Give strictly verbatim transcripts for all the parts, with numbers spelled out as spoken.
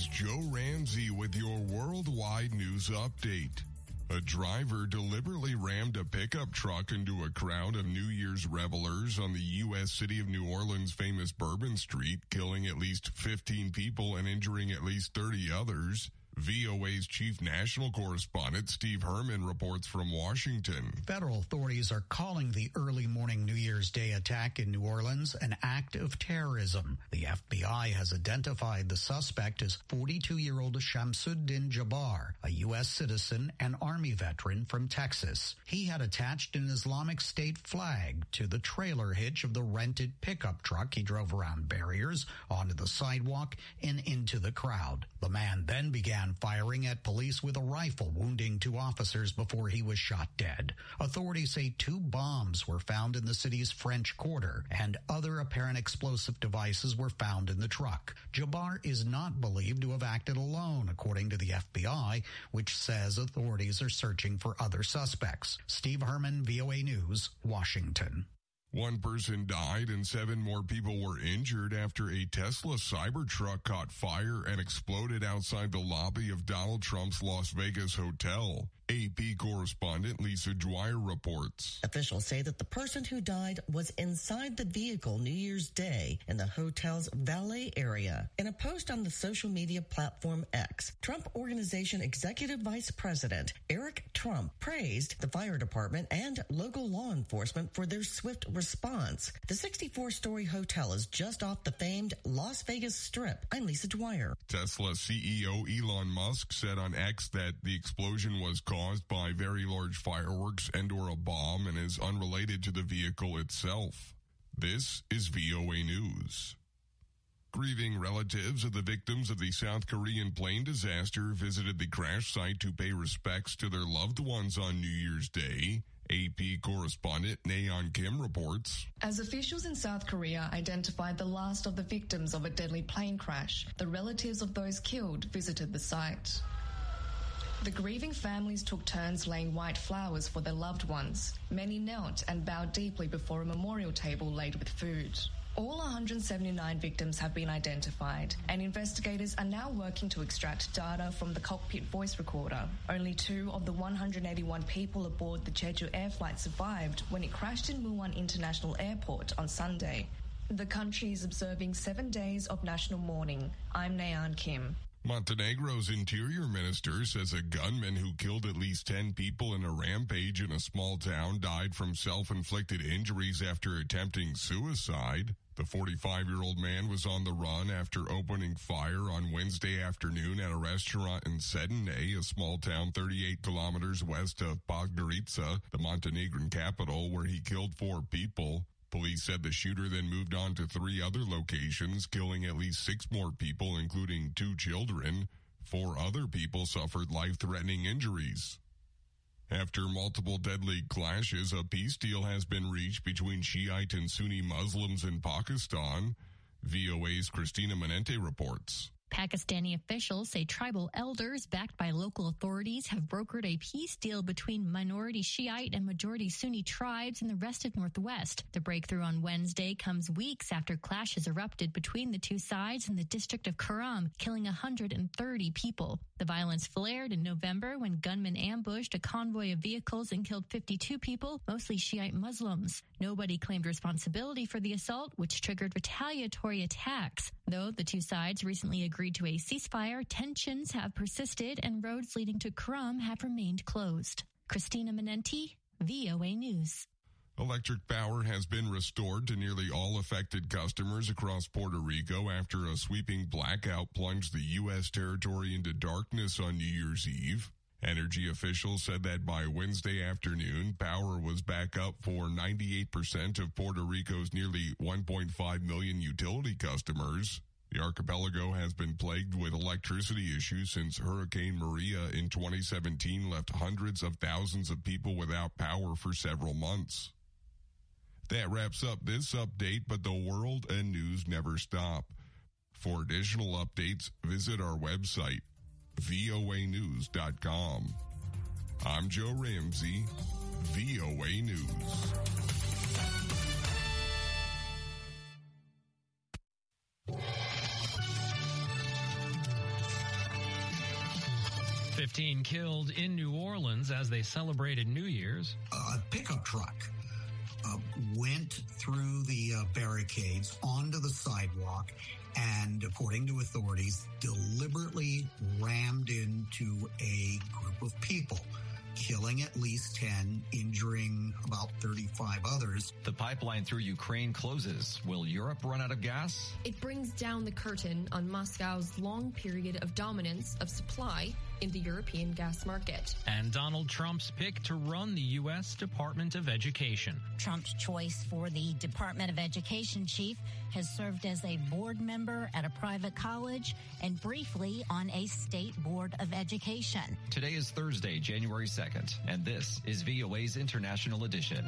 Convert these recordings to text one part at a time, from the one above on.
Joe Ramsey with your worldwide news update. A driver deliberately rammed a pickup truck into a crowd of New Year's revelers on the U S city of New Orleans' famous Bourbon Street, killing at least fifteen people and injuring at least thirty others. V O A's chief national correspondent Steve Herman reports from Washington. Federal authorities are calling the early morning New Year's Day attack in New Orleans an act of terrorism. The F B I has identified the suspect as forty-two-year-old Shamsuddin Jabbar, a U S citizen and Army veteran from Texas. He had attached an Islamic State flag to the trailer hitch of the rented pickup truck he drove around barriers, onto the sidewalk, and into the crowd. The man then began firing at police with a rifle, wounding two officers before he was shot dead. Authorities say two bombs were found in the city's French Quarter, and other apparent explosive devices were found in the truck. Jabbar is not believed to have acted alone, according to the F B I, which says authorities are searching for other suspects. Steve Herman, V O A News, Washington. One person died and seven more people were injured after a Tesla Cybertruck caught fire and exploded outside the lobby of Donald Trump's Las Vegas hotel. A P correspondent Lisa Dwyer reports. Officials say that the person who died was inside the vehicle New Year's Day in the hotel's valet area. In a post on the social media platform X, Trump Organization Executive Vice President Eric Trump praised the fire department and local law enforcement for their swift response. The sixty-four-story hotel is just off the famed Las Vegas Strip. I'm Lisa Dwyer. Tesla C E O Elon Musk said on X that the explosion was caused by very large fireworks and or a bomb and is unrelated to the vehicle itself. This is V O A News. Grieving relatives of the victims of the South Korean plane disaster visited the crash site to pay respects to their loved ones on New Year's Day. A P correspondent Nayeon Kim reports. As officials in South Korea identified the last of the victims of a deadly plane crash, the relatives of those killed visited the site. The grieving families took turns laying white flowers for their loved ones. Many knelt and bowed deeply before a memorial table laid with food. All one hundred seventy-nine victims have been identified, and investigators are now working to extract data from the cockpit voice recorder. Only two of the one hundred eighty-one people aboard the Jeju Air flight survived when it crashed in Muwon International Airport on Sunday. The country is observing seven days of national mourning. I'm Nayeon Kim. Montenegro's interior minister says a gunman who killed at least ten people in a rampage in a small town died from self-inflicted injuries after attempting suicide. The forty-five-year-old man was on the run after opening fire on Wednesday afternoon at a restaurant in Sedene, a small town thirty-eight kilometers west of Podgorica, the Montenegrin capital, where he killed four people. Police said the shooter then moved on to three other locations, killing at least six more people, including two children. Four other people suffered life-threatening injuries. After multiple deadly clashes, a peace deal has been reached between Shiite and Sunni Muslims in Pakistan. V O A's Christina Menente reports. Pakistani officials say tribal elders backed by local authorities have brokered a peace deal between minority Shiite and majority Sunni tribes in the rest of Northwest. The breakthrough on Wednesday comes weeks after clashes erupted between the two sides in the district of Kuram, killing one hundred thirty people. The violence flared in November when gunmen ambushed a convoy of vehicles and killed fifty-two people, mostly Shiite Muslims. Nobody claimed responsibility for the assault, which triggered retaliatory attacks. Though the two sides recently agreed to a ceasefire, tensions have persisted and roads leading to Kuram have remained closed. Christina Menente, V O A News. Electric power has been restored to nearly all affected customers across Puerto Rico after a sweeping blackout plunged the U S territory into darkness on New Year's Eve. Energy officials said that by Wednesday afternoon, power was back up for ninety-eight percent of Puerto Rico's nearly one point five million utility customers. The archipelago has been plagued with electricity issues since Hurricane Maria in twenty seventeen left hundreds of thousands of people without power for several months. That wraps up this update, but the world and news never stop. For additional updates, visit our website, V O A news dot com. I'm Joe Ramsey, V O A News. fifteen killed in New Orleans as they celebrated New Year's. A pickup truck uh, went through the uh, barricades onto the sidewalk and, according to authorities, deliberately rammed into a group of people, killing at least ten, injuring about thirty-five others. The pipeline through Ukraine closes. Will Europe run out of gas? It brings down the curtain on Moscow's long period of dominance of supply in the European gas market. And Donald Trump's pick to run the U S Department of Education. Trump's choice for the Department of Education chief has served as a board member at a private college and briefly on a state board of education. Today is Thursday, January second, and this is V O A's International Edition.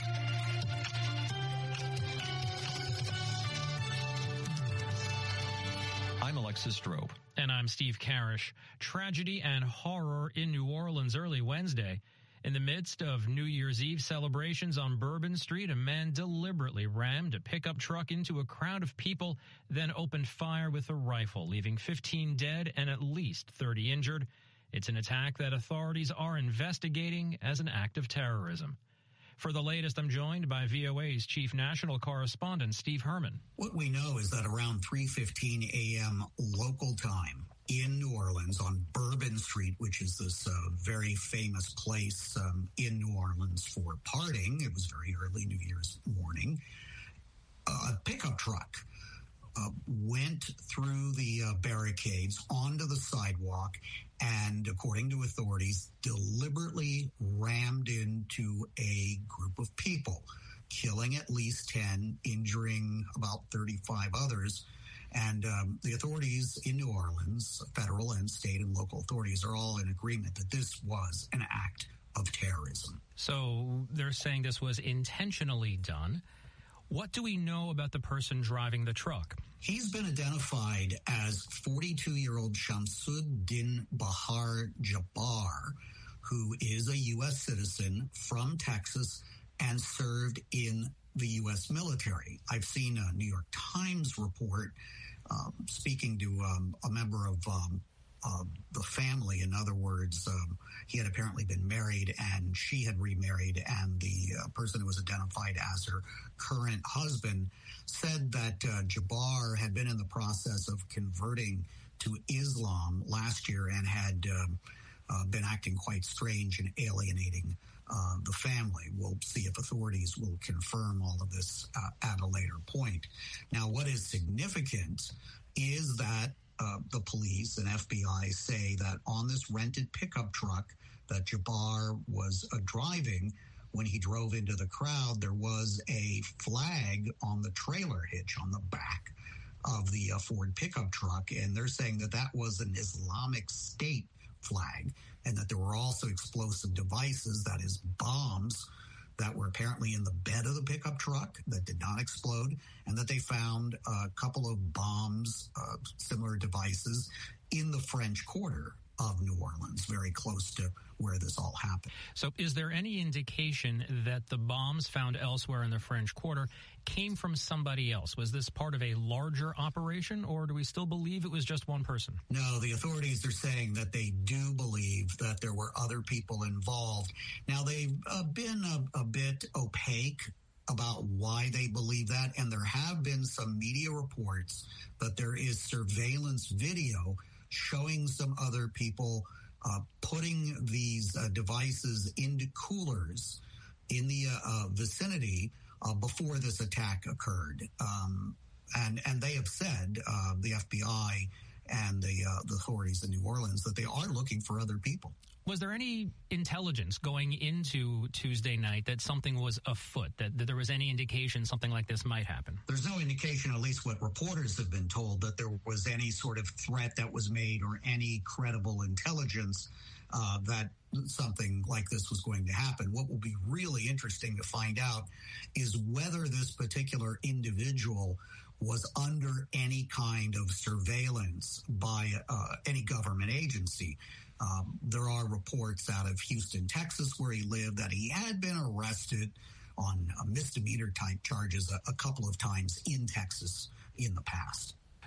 I'm Alexis Strobe. And I'm Steve Karish. Tragedy and horror in New Orleans early Wednesday. In the midst of New Year's Eve celebrations on Bourbon Street, a man deliberately rammed a pickup truck into a crowd of people, then opened fire with a rifle, leaving fifteen dead and at least thirty injured. It's an attack that authorities are investigating as an act of terrorism. For the latest, I'm joined by V O A's chief national correspondent, Steve Herman. What we know is that around three fifteen a.m. local time in New Orleans on Bourbon Street, which is this uh, very famous place um, in New Orleans for partying, it was very early New Year's morning, a pickup truck uh, went through the uh, barricades onto the sidewalk and, according to authorities, deliberately rammed into a group of people, killing at least ten, injuring about thirty-five others. And um, the authorities in New Orleans, federal and state and local authorities, are all in agreement that this was an act of terrorism. So they're saying this was intentionally done. What do we know about the person driving the truck? He's been identified as forty-two-year-old Shamsuddin Bahar Jabbar, who is a U S citizen from Texas and served in the U S military. I've seen a New York Times report um, speaking to um, a member of um, uh, the family. In other words, um, he had apparently been married and she had remarried, and the uh, person who was identified as her current husband said that uh, Jabbar had been in the process of converting to Islam last year and had um, uh, been acting quite strange and alienating Uh, the family. We'll see if authorities will confirm all of this uh, at a later point. Now, what is significant is that uh, the police and F B I say that on this rented pickup truck that Jabbar was uh, driving, when he drove into the crowd, there was a flag on the trailer hitch on the back of the uh, Ford pickup truck, and they're saying that that was an Islamic State flag, and that there were also explosive devices, that is bombs, that were apparently in the bed of the pickup truck that did not explode, and that they found a couple of bombs, uh, similar devices, in the French Quarter of New Orleans, very close to where this all happened. So is there any indication that the bombs found elsewhere in the French Quarter came from somebody else? Was this part of a larger operation, or do we still believe it was just one person? No, the authorities are saying that they do believe that there were other people involved. Now, they've uh, been a, a bit opaque about why they believe that, and there have been some media reports that there is surveillance video showing some other people uh, putting these uh, devices into coolers in the uh, uh, vicinity uh, before this attack occurred. Um, and, and they have said, uh, the F B I and the, uh, the authorities in New Orleans, that they are looking for other people. Was there any intelligence going into Tuesday night that something was afoot, that, that there was any indication something like this might happen? There's no indication, at least what reporters have been told, that there was any sort of threat that was made or any credible intelligence uh, that something like this was going to happen. What will be really interesting to find out is whether this particular individual was under any kind of surveillance by uh, any government agency. Um, there are reports out of Houston, Texas, where he lived, that he had been arrested on misdemeanor type charges a, a couple of times in Texas in the past.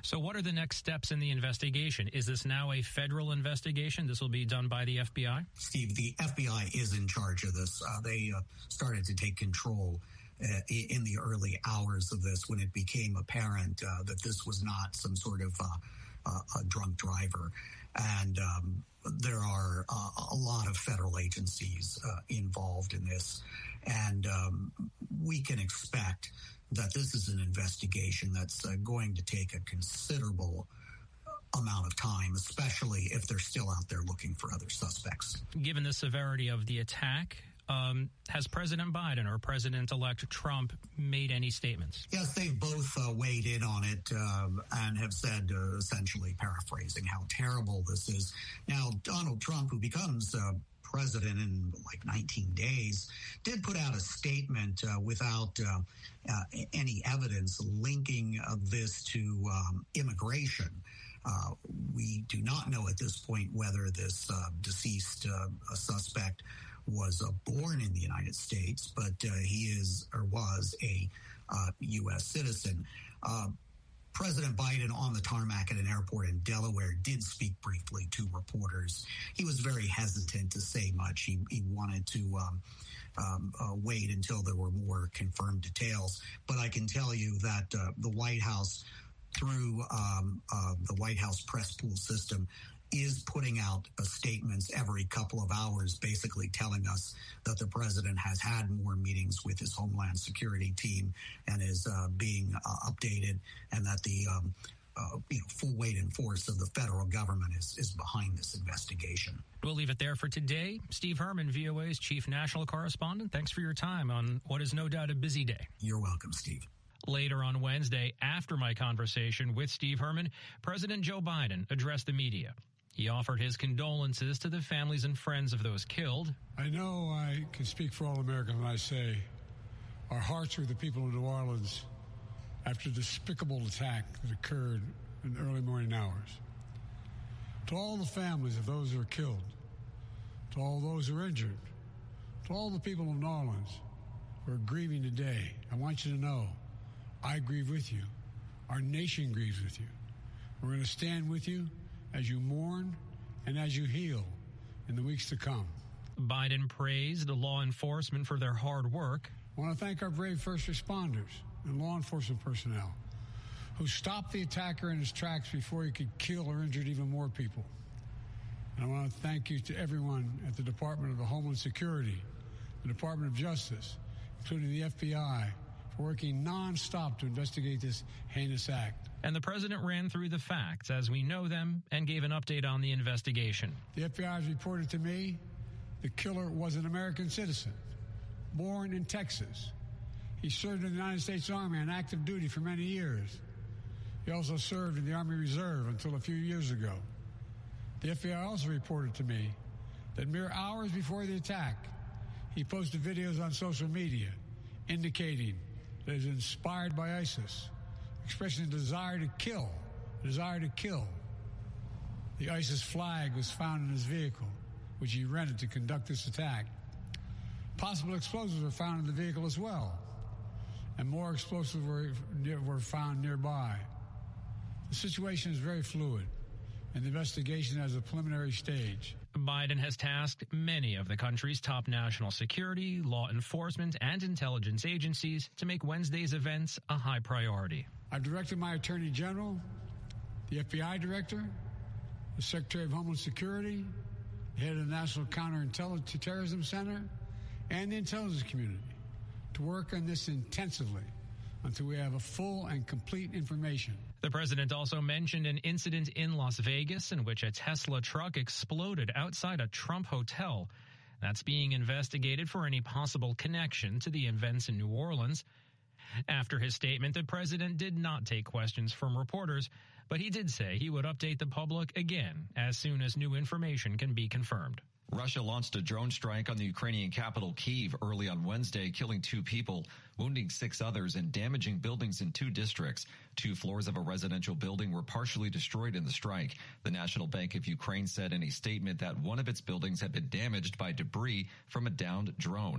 So what are the next steps in the investigation? Is this now a federal investigation? This will be done by the F B I? Steve, the F B I is in charge of this. Uh, they uh, started to take control uh, in the early hours of this when it became apparent uh, that this was not some sort of uh, uh, a drunk driver. And um, there are uh, a lot of federal agencies uh, involved in this. And um, we can expect that this is an investigation that's uh, going to take a considerable amount of time, especially if they're still out there looking for other suspects. Given the severity of the attack, um, has President Biden or President-elect Trump made any statements? Yes, they've both uh, weighed in on it uh, and have said, uh, essentially paraphrasing, how terrible this is. Now, Donald Trump, who becomes uh, president in like nineteen days, did put out a statement uh, without uh, uh, any evidence linking uh, this to um, immigration. Uh, we do not know at this point whether this uh, deceased uh, suspect was uh, born in the United States, but uh, he is or was a uh, U S citizen. Uh, President Biden on the tarmac at an airport in Delaware did speak briefly to reporters. He was very hesitant to say much. He, he wanted to um, um, uh, wait until there were more confirmed details. But I can tell you that uh, the White House, through um, uh, the White House press pool system, is putting out uh, statements every couple of hours, basically telling us that the president has had more meetings with his Homeland Security team and is uh, being uh, updated, and that the um, uh, you know, full weight and force of the federal government is, is behind this investigation. We'll leave it there for today. Steve Herman, V O A's chief national correspondent, thanks for your time on what is no doubt a busy day. You're welcome, Steve. Later on Wednesday, after my conversation with Steve Herman, President Joe Biden addressed the media. He offered his condolences to the families and friends of those killed. I know I can speak for all Americans when I say our hearts are with the people of New Orleans after the despicable attack that occurred in the early morning hours. To all the families of those who were killed, to all those who are injured, to all the people of New Orleans who are grieving today, I want you to know I grieve with you. Our nation grieves with you. We're going to stand with you as you mourn and as you heal in the weeks to come. Biden praised the law enforcement for their hard work. I want to thank our brave first responders and law enforcement personnel who stopped the attacker in his tracks before he could kill or injure even more people. And I want to thank you to everyone at the Department of Homeland Security, the Department of Justice, including the F B I, for working nonstop to investigate this heinous act. And the president ran through the facts as we know them and gave an update on the investigation. The F B I has reported to me the killer was an American citizen, born in Texas. He served in the United States Army on active duty for many years. He also served in the Army Reserve until a few years ago. The F B I also reported to me that mere hours before the attack, he posted videos on social media indicating that he was inspired by ISIS, expressing a desire to kill, a desire to kill. The ISIS flag was found in his vehicle, which he rented to conduct this attack. Possible explosives were found in the vehicle as well, and more explosives were, were found nearby. The situation is very fluid, and the investigation has a preliminary stage. Biden has tasked many of the country's top national security, law enforcement, and intelligence agencies to make Wednesday's events a high priority. I've directed my Attorney General, the F B I Director, the Secretary of Homeland Security, the head of the National Counterterrorism Center, and the intelligence community to work on this intensively until we have a full and complete information. The president also mentioned an incident in Las Vegas in which a Tesla truck exploded outside a Trump hotel. That's being investigated for any possible connection to the events in New Orleans. After his statement, the president did not take questions from reporters, but he did say he would update the public again as soon as new information can be confirmed. Russia launched a drone strike on the Ukrainian capital, Kyiv, early on Wednesday, killing two people, wounding six others, and damaging buildings in two districts. Two floors of a residential building were partially destroyed in the strike. The National Bank of Ukraine said in a statement that one of its buildings had been damaged by debris from a downed drone.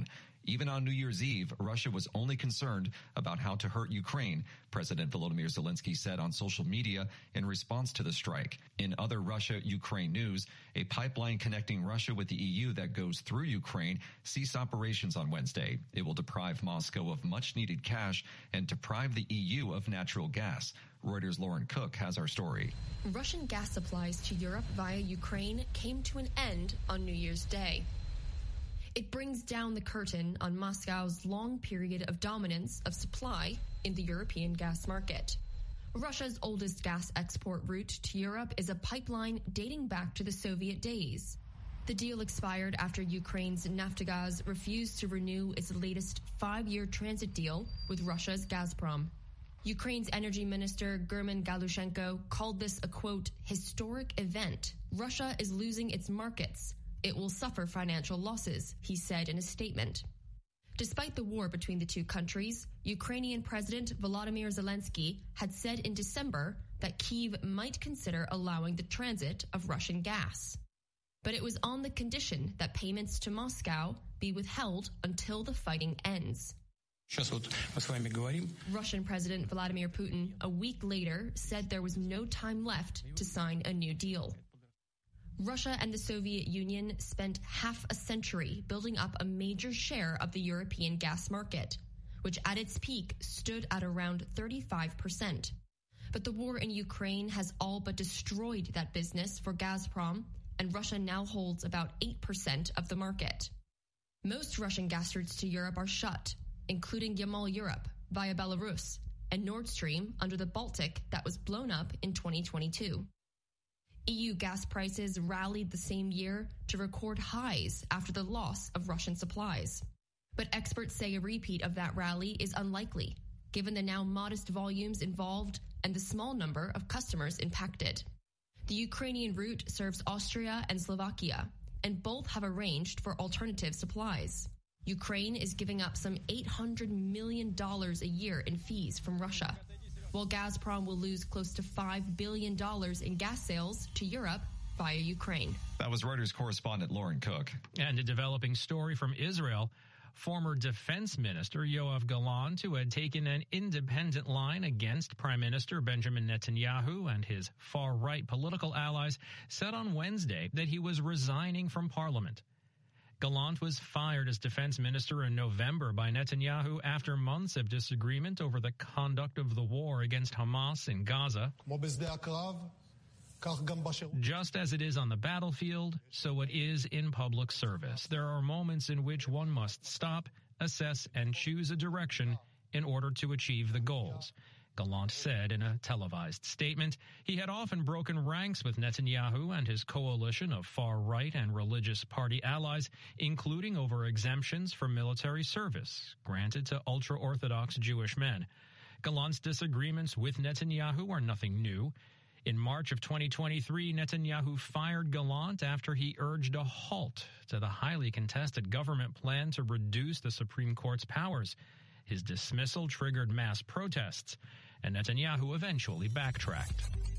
Even on New Year's Eve, Russia was only concerned about how to hurt Ukraine, President Volodymyr Zelensky said on social media in response to the strike. In other Russia-Ukraine news, a pipeline connecting Russia with the E U that goes through Ukraine ceased operations on Wednesday. It will deprive Moscow of much-needed cash and deprive the E U of natural gas. Reuters' Lauren Cook has our story. Russian gas supplies to Europe via Ukraine came to an end on New Year's Day. It brings down the curtain on Moscow's long period of dominance of supply in the European gas market. Russia's oldest gas export route to Europe is a pipeline dating back to the Soviet days. The deal expired after Ukraine's Naftogaz refused to renew its latest five-year transit deal with Russia's Gazprom. Ukraine's energy minister German Galushenko called this a, quote, historic event. Russia is losing its markets. It will suffer financial losses, he said in a statement. Despite the war between the two countries, Ukrainian President Volodymyr Zelensky had said in December that Kyiv might consider allowing the transit of Russian gas. But it was on the condition that payments to Moscow be withheld until the fighting ends. Russian President Vladimir Putin, a week later, said there was no time left to sign a new deal. Russia and the Soviet Union spent half a century building up a major share of the European gas market, which at its peak stood at around thirty-five percent. But the war in Ukraine has all but destroyed that business for Gazprom, and Russia now holds about eight percent of the market. Most Russian gas routes to Europe are shut, including Yamal Europe via Belarus and Nord Stream under the Baltic that was blown up in twenty twenty-two. E U gas prices rallied the same year to record highs after the loss of Russian supplies. But experts say a repeat of that rally is unlikely, given the now modest volumes involved and the small number of customers impacted. The Ukrainian route serves Austria and Slovakia, and both have arranged for alternative supplies. Ukraine is giving up some eight hundred million dollars a year in fees from Russia, while Gazprom will lose close to five billion dollars in gas sales to Europe via Ukraine. That was Reuters correspondent Lauren Cook. And a developing story from Israel. Former Defense Minister Yoav Gallant, who had taken an independent line against Prime Minister Benjamin Netanyahu and his far-right political allies, said on Wednesday that he was resigning from parliament. Gallant was fired as defense minister in November by Netanyahu after months of disagreement over the conduct of the war against Hamas in Gaza. Just as it is on the battlefield, so it is in public service. There are moments in which one must stop, assess, and choose a direction in order to achieve the goals. Gallant said in a televised statement he had often broken ranks with Netanyahu and his coalition of far-right and religious party allies, including over exemptions for military service granted to ultra-Orthodox Jewish men. Gallant's disagreements with Netanyahu are nothing new. In March of twenty twenty-three, Netanyahu fired Gallant after he urged a halt to the highly contested government plan to reduce the Supreme Court's powers. His dismissal triggered mass protests, and Netanyahu eventually backtracked.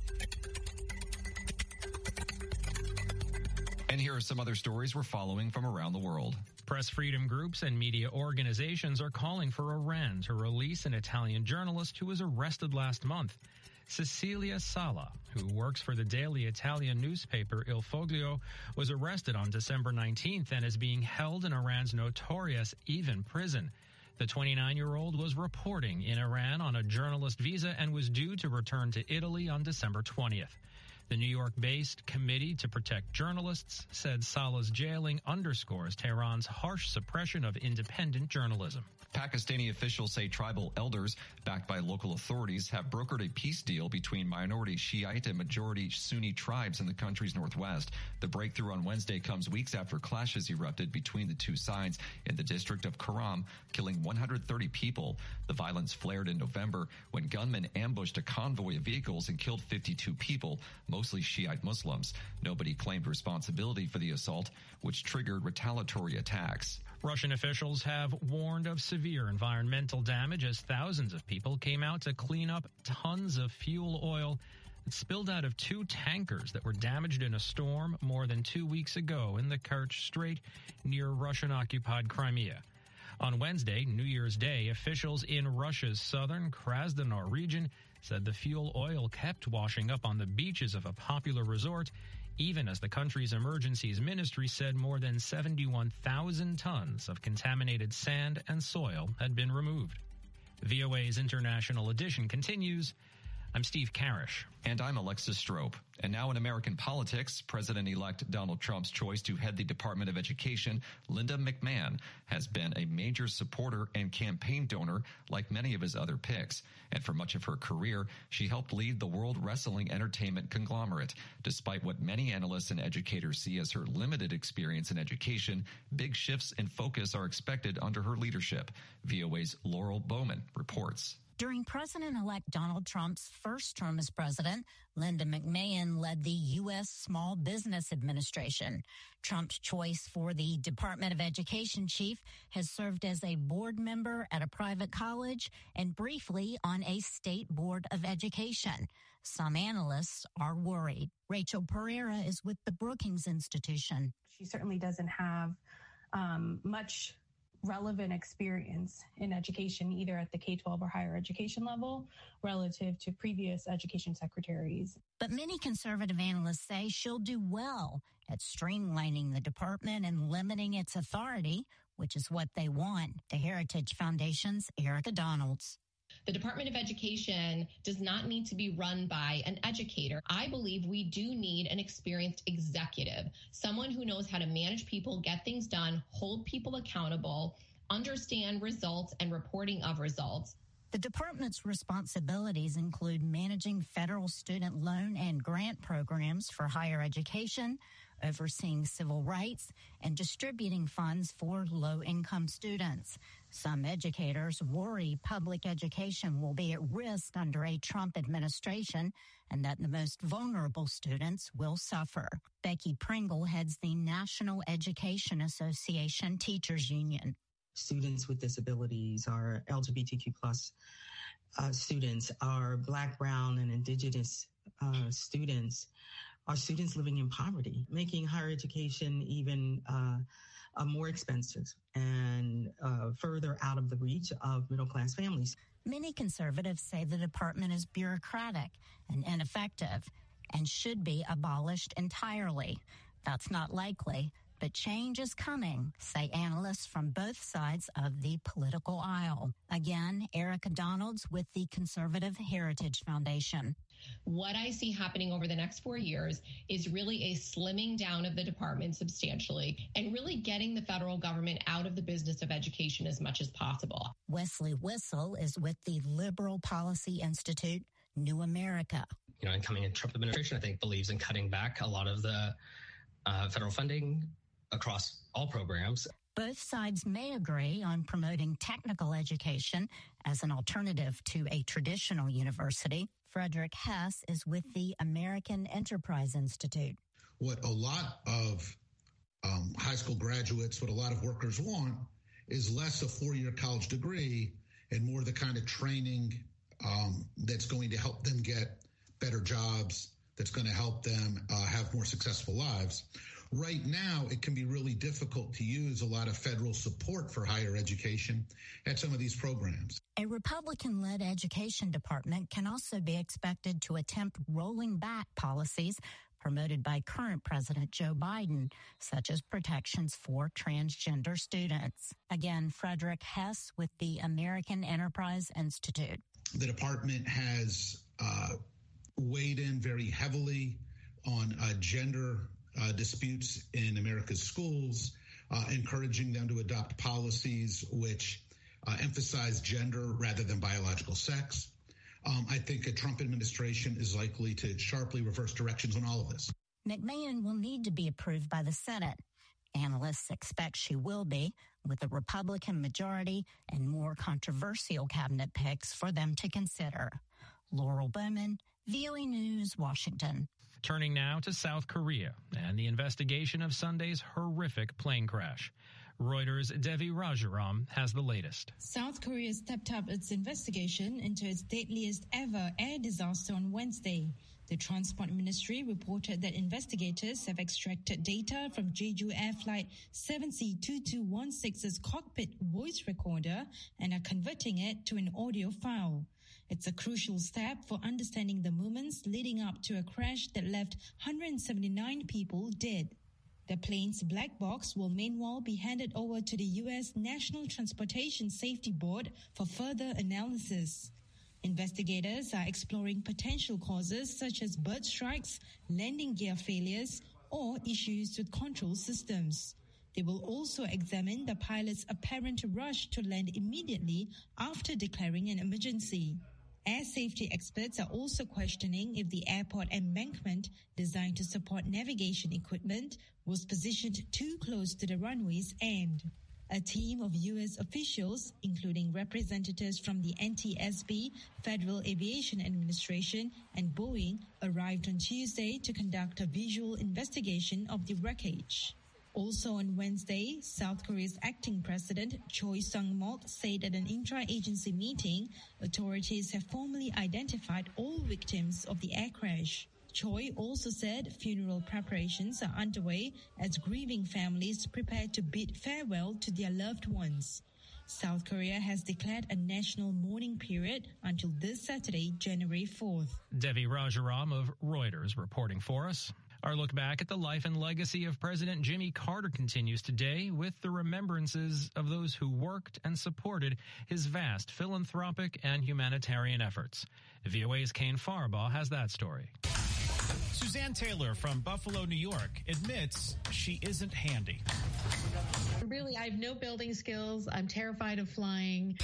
And here are some other stories we're following from around the world. Press freedom groups and media organizations are calling for Iran to release an Italian journalist who was arrested last month. Cecilia Sala, who works for the daily Italian newspaper Il Foglio, was arrested on December nineteenth and is being held in Iran's notorious Evin prison. The twenty-nine-year-old was reporting in Iran on a journalist visa and was due to return to Italy on December twentieth. The New York-based Committee to Protect Journalists said Salah's jailing underscores Tehran's harsh suppression of independent journalism. Pakistani officials say tribal elders, backed by local authorities, have brokered a peace deal between minority Shiite and majority Sunni tribes in the country's northwest. The breakthrough on Wednesday comes weeks after clashes erupted between the two sides in the district of Karam, killing one hundred thirty people. The violence flared in November when gunmen ambushed a convoy of vehicles and killed fifty-two people, mostly Shiite Muslims. Nobody claimed responsibility for the assault, which triggered retaliatory attacks. Russian officials have warned of severe environmental damage as thousands of people came out to clean up tons of fuel oil that spilled out of two tankers that were damaged in a storm more than two weeks ago in the Kerch Strait near Russian-occupied Crimea. On Wednesday, New Year's Day, officials in Russia's southern Krasnodar region said the fuel oil kept washing up on the beaches of a popular resort, even as the country's emergencies ministry said more than seventy-one thousand tons of contaminated sand and soil had been removed. V O A's International Edition continues. I'm Steve Karish. And I'm Alexis Strope. And now in American politics, President-elect Donald Trump's choice to head the Department of Education, Linda McMahon, has been a major supporter and campaign donor like many of his other picks. And for much of her career, she helped lead the World Wrestling Entertainment conglomerate. Despite what many analysts and educators see as her limited experience in education, big shifts in focus are expected under her leadership. V O A's Laurel Bowman reports. During President-elect Donald Trump's first term as president, Linda McMahon led the U S Small Business Administration. Trump's choice for the Department of Education chief has served as a board member at a private college and briefly on a state board of education. Some analysts are worried. Rachel Pereira is with the Brookings Institution. She certainly doesn't have um, much relevant experience in education, either at the K twelve or higher education level, relative to previous education secretaries. But many conservative analysts say she'll do well at streamlining the department and limiting its authority, which is what they want. The Heritage Foundation's Erica Donalds. The Department of Education does not need to be run by an educator. I believe we do need an experienced executive, someone who knows how to manage people, get things done, hold people accountable, understand results and reporting of results. The department's responsibilities include managing federal student loan and grant programs for higher education, overseeing civil rights, and distributing funds for low-income students. Some educators worry public education will be at risk under a Trump administration and that the most vulnerable students will suffer. Becky Pringle heads the National Education Association Teachers Union. Students with disabilities, our L G B T Q plus uh, students, our Black, Brown, and Indigenous uh, students, our students living in poverty, making higher education even uh, uh, more expensive and uh, further out of the reach of middle-class families. Many conservatives say the department is bureaucratic and ineffective and should be abolished entirely. That's not likely, but change is coming, say analysts from both sides of the political aisle. Again, Erica Donalds with the Conservative Heritage Foundation. What I see happening over the next four years is really a slimming down of the department substantially and really getting the federal government out of the business of education as much as possible. Wesley Whistle is with the Liberal Policy Institute, New America. You know, incoming Trump administration, I think, believes in cutting back a lot of the uh, federal funding across all programs. Both sides may agree on promoting technical education as an alternative to a traditional university. Frederick Hess is with the American Enterprise Institute. What a lot of um, high school graduates, what a lot of workers want is less a four-year college degree and more the kind of training um, that's going to help them get better jobs, that's going to help them uh, have more successful lives. Right now, it can be really difficult to use a lot of federal support for higher education at some of these programs. A Republican-led education department can also be expected to attempt rolling back policies promoted by current President Joe Biden, such as protections for transgender students. Again, Frederick Hess with the American Enterprise Institute. The department has uh, weighed in very heavily on uh, gender Uh, disputes in America's schools, uh, encouraging them to adopt policies which uh, emphasize gender rather than biological sex. Um, I think a Trump administration is likely to sharply reverse directions on all of this. McMahon will need to be approved by the Senate. Analysts expect she will be, with a Republican majority and more controversial cabinet picks for them to consider. Laurel Bowman, V O A News, Washington. Turning now to South Korea and the investigation of Sunday's horrific plane crash. Reuters' Devi Rajaram has the latest. South Korea stepped up its investigation into its deadliest ever air disaster on Wednesday. The Transport Ministry reported that investigators have extracted data from Jeju Air Flight seven C two two one six's cockpit voice recorder and are converting it to an audio file. It's a crucial step for understanding the moments leading up to a crash that left one hundred seventy-nine people dead. The plane's black box will meanwhile be handed over to the U S National Transportation Safety Board for further analysis. Investigators are exploring potential causes such as bird strikes, landing gear failures, or issues with control systems. They will also examine the pilot's apparent rush to land immediately after declaring an emergency. Air safety experts are also questioning if the airport embankment, designed to support navigation equipment, was positioned too close to the runway's end. A team of U S officials, including representatives from the N T S B, Federal Aviation Administration, and Boeing, arrived on Tuesday to conduct a visual investigation of the wreckage. Also on Wednesday, South Korea's acting president Choi Sung-mok said at an intra-agency meeting, authorities have formally identified all victims of the air crash. Choi also said funeral preparations are underway as grieving families prepare to bid farewell to their loved ones. South Korea has declared a national mourning period until this Saturday, January fourth. Devi Rajaram of Reuters reporting for us. Our look back at the life and legacy of President Jimmy Carter continues today with the remembrances of those who worked and supported his vast philanthropic and humanitarian efforts. V O A's Kane Farbaugh has that story. Suzanne Taylor from Buffalo, New York, admits she isn't handy. Really, I have no building skills. I'm terrified of flying.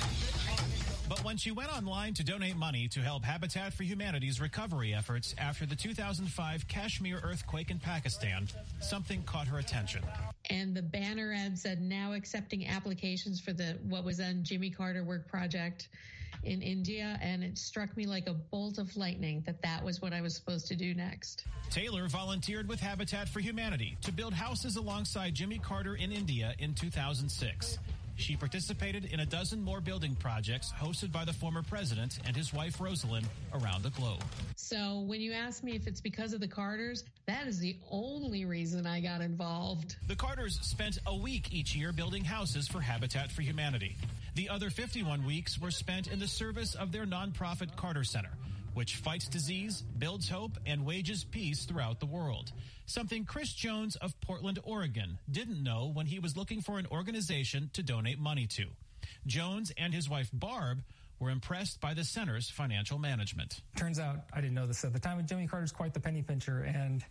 But when she went online to donate money to help Habitat for Humanity's recovery efforts after the two thousand five Kashmir earthquake in Pakistan, something caught her attention. And the banner ad said, now accepting applications for the what was then Jimmy Carter Work Project in India, and it struck me like a bolt of lightning that that was what I was supposed to do next. Taylor volunteered with Habitat for Humanity to build houses alongside Jimmy Carter in India in two thousand six. She participated in a dozen more building projects hosted by the former president and his wife Rosalind around the globe. So when you ask me if it's because of the Carters, that is the only reason I got involved. The Carters spent a week each year building houses for Habitat for Humanity. The other fifty-one weeks were spent in the service of their nonprofit Carter Center, which fights disease, builds hope, and wages peace throughout the world. Something Chris Jones of Portland, Oregon, didn't know when he was looking for an organization to donate money to. Jones and his wife Barb were impressed by the center's financial management. Turns out, I didn't know this at the time, but Jimmy Carter's quite the penny pincher, and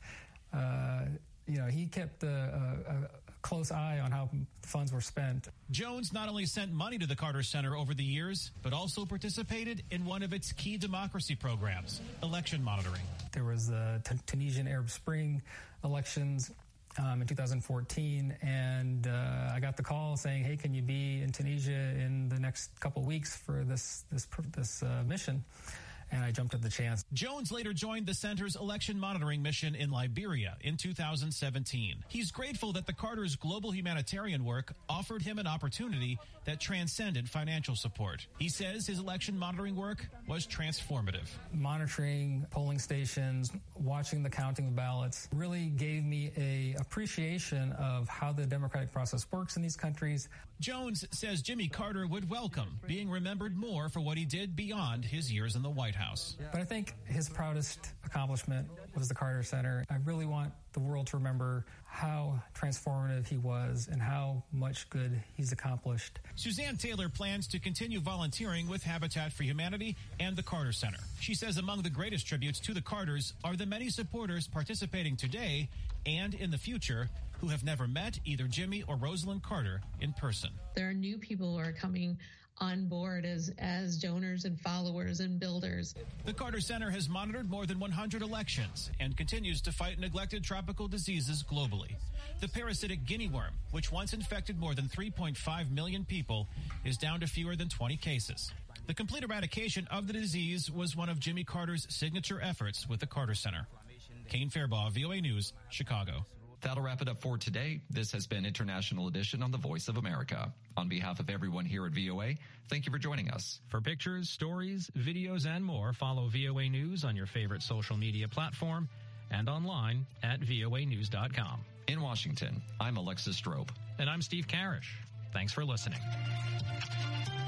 uh, you know he kept a, a, a close eye on how funds were spent. Jones not only sent money to the Carter Center over the years, but also participated in one of its key democracy programs, election monitoring. There was the T- Tunisian Arab Spring elections um, in two thousand fourteen, and uh, I got the call saying, "Hey, can you be in Tunisia in the next couple weeks for this this this uh, mission?" And I jumped at the chance. Jones later joined the center's election monitoring mission in Liberia in two thousand seventeen. He's grateful that the Carter's global humanitarian work offered him an opportunity that transcended financial support. He says his election monitoring work was transformative. Monitoring polling stations, watching the counting of ballots really gave me a appreciation of how the democratic process works in these countries. Jones says Jimmy Carter would welcome being remembered more for what he did beyond his years in the White House. But I think his proudest accomplishment was the Carter Center. I really want the world to remember how transformative he was and how much good he's accomplished. Suzanne Taylor plans to continue volunteering with Habitat for Humanity and the Carter Center. She says among the greatest tributes to the Carters are the many supporters participating today and in the future who have never met either Jimmy or Rosalind Carter in person. There are new people who are coming on board as as donors and followers and builders. The Carter Center has monitored more than one hundred elections and continues to fight neglected tropical diseases globally. The parasitic guinea worm, which once infected more than three point five million people, is down to fewer than twenty cases. The complete eradication of the disease was one of Jimmy Carter's signature efforts with the Carter Center. Kane Fairbaugh, V O A News, Chicago. That'll wrap it up for today. This has been International Edition on the Voice of America. On behalf of everyone here at V O A, thank you for joining us. For pictures, stories, videos, and more, follow V O A News on your favorite social media platform and online at V O A news dot com. In Washington, I'm Alexis Strope. And I'm Steve Karish. Thanks for listening.